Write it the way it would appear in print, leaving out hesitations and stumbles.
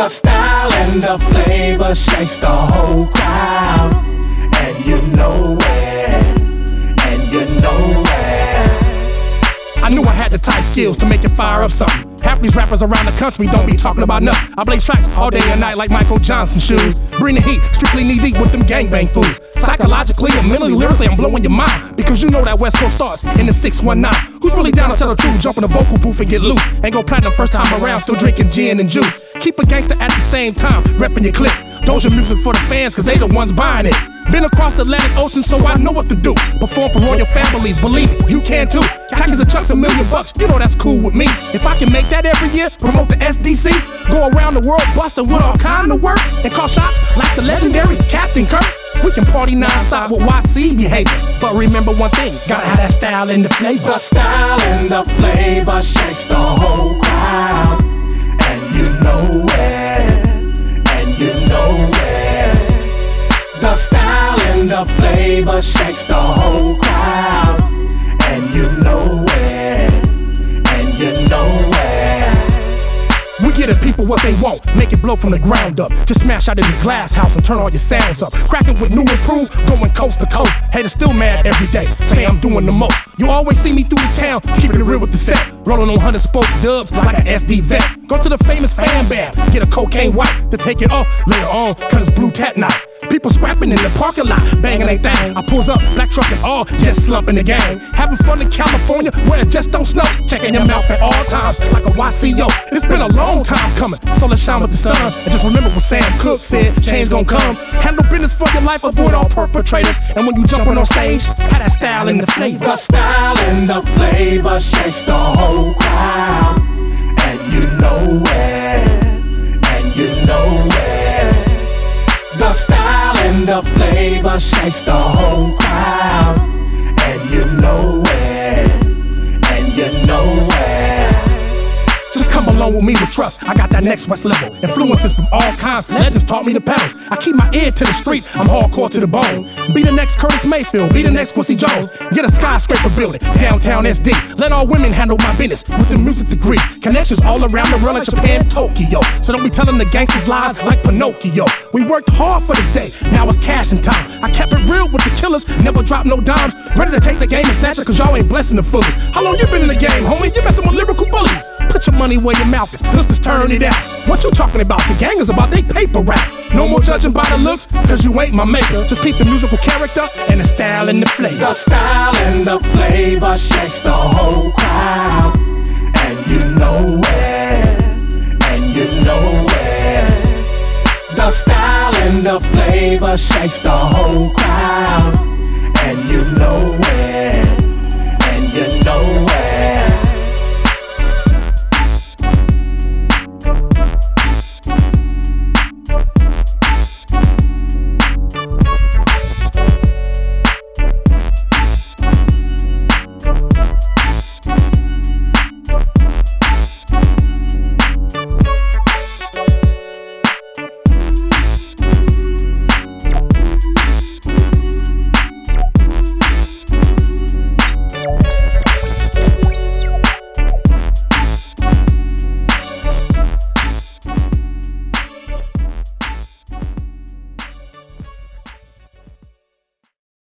The style and the flavor shakes the whole crowd. And you know it, and you know it. I knew I had the tight skills to make it fire up something. Half these rappers around the country don't be talking about nothing. I blaze tracks all day and night like Michael Johnson shoes. Bring the heat, strictly knee deep with them gangbang fools. Psychologically and mentally, lyrically, I'm blowing your mind. Because you know that West Coast starts in the 619. Who's really down to tell the truth? Jump in the vocal booth and get loose. Ain't go platinum first time around, still drinking gin and juice. Keep a gangster at the same time, repping your clip. Doja music for the fans, cause they the ones buying it. Been across the Atlantic Ocean, so I know what to do. Perform for royal families, believe me, you can too. Khakis and chucks, $1 million, you know that's cool with me. If I can make that every year, promote the SDC, go around the world busting with all kind of work, and call shots like the legendary Captain Kirk. We can party non-stop with YC behavior, but remember one thing, gotta have that style and the flavor. The style and the flavor shakes the whole crowd. And you know it, and you know it. The style and the flavor shakes the whole crowd. And you know it, and you know it. We give the people what they want, make it blow from the ground up. Just smash out in the glass house and turn all your sounds up. Cracking with new improved, going coast to coast. Haters still mad every day, say I'm doing the most. You always see me through the town, keeping it real with the set. Rolling on 100 spoke dubs like an SD vet. Go to the famous fan band, get a cocaine wipe to take it off later on, cause it's blue tat night. People scrapping in the parking lot, banging they thing. I pulls up, black truck and all, just slumping the gang. Having fun in California, where it just don't snow. Checking your mouth at all times, like a YCO. It's been a long time coming, so let's shine with the sun. And just remember what Sam Cooke said, change gon' come. Handle business for your life, avoid all perpetrators. And when you jumpin' on stage, have that style and the flavor. The style and the flavor shakes the whole crowd. And you know it, and you know it. The style and the flavor shakes the whole crowd. And you know it, and you know it. Just come along with me with trust, I got that next West level. Influences from all kinds, legends taught me the pedals. I keep my ear to the street, I'm hardcore to the bone. Be the next Curtis Mayfield, be the next Quincy Jones. Get a skyscraper building, downtown SD. Let all women handle my business with the music degree. Connections all around the world like Japan, Tokyo. So don't be telling the gangsters lies like Pinocchio. We worked hard for this day, now it's cash and time. I kept it real with the killers, never dropped no dimes. Ready to take the game and snatch it cause y'all ain't blessing the fully. How long you been in the game, homie? You messing with lyrical bullies. Put your money where your mouth is, let's just turn it out. What you talking about? The gang is about they paper rap. No more judging by the looks, cause you ain't my maker. Just peep the musical character and the style and the flavor. The style and the flavor shakes the whole crowd. And you know it, and you know it. The style and the flavor shakes the whole crowd.